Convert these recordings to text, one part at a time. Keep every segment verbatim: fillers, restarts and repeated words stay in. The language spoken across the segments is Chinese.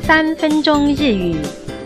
三分钟日语。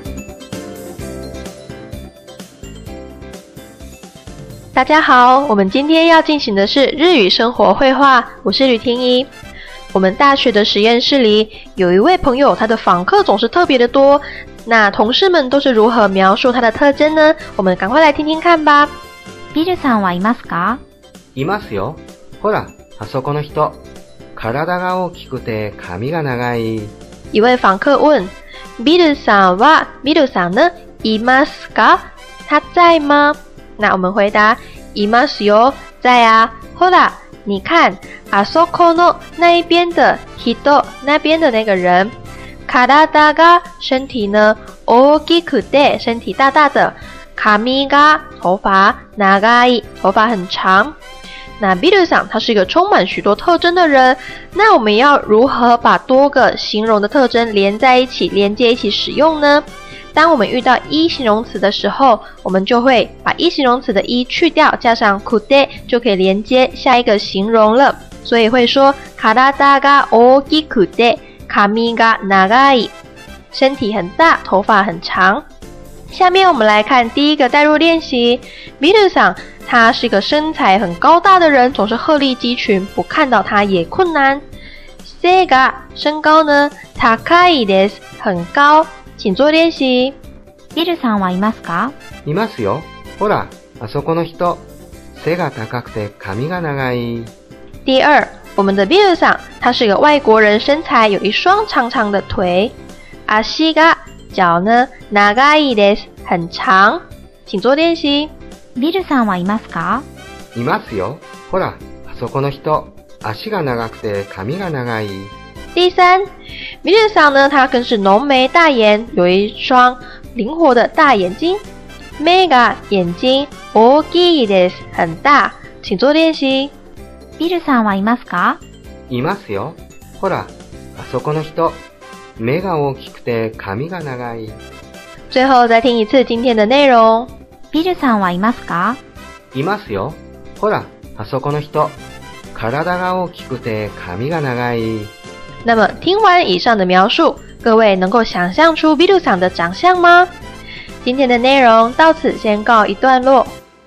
大家好，我们今天要进行的是日语生活绘画，我是吕婷宜。我们大学的实验室里有一位朋友，他的访客总是特别的多，那同事们都是如何描述他的特征呢？我们赶快来听听看吧。 ビルさんはいますか？ いますよ。ほら、あそこの人。体が大きくて髪が長い。 一位访客问：ビルさんはビルさん呢？いますか？他在吗？那我们回答：いますよ，在啊。ほら，你看，あそこの那一边的人，那边的那个人。体が身体呢？大きくて身体大大的。髪が头发，長い头发很长。那ビルさん他是一个充满许多特征的人，那我们要如何把多个形容的特征连在一起，连接一起使用呢？当我们遇到一形容词的时候，我们就会把一形容词的一去掉，加上くて就可以连接下一个形容了。所以会说体が大きくて髪が長い，身体很大，头发很长。下面我们来看第一个代入练习。ビルさん他是一个身材很高大的人，总是鹤立鸡群，不看到他也困難。背が身高呢？高いです，很高。请做练习。 ビルさんはいますか？ いますよ。ほら、あそこの人。背が高くて髪が長い。 第二，我们的ビルさん他是一个外国人，身材有一双长长的腿。足が脚呢？長いです，很长。请做练习。 ビルさんはいますか？ いますよ。ほら、あそこの人。足が長くて髪が長い。 第三，ビルさん呢，他更是浓眉大眼，有一双灵活的大眼睛。目が眼睛，大きいです，很大。请做练习。 ビルさんはいますか？ いますよ。ほら、あそこの人。目が大きくて髪が長い。 最后再听一次今天的内容。 ビルさんはいますか？ いますよ。ほら、あそこの人。体が大きくて髪が長い。 那么听完以上的描述，各位能够想象出ビルさん的长相吗？今天的内容到此先告一段落。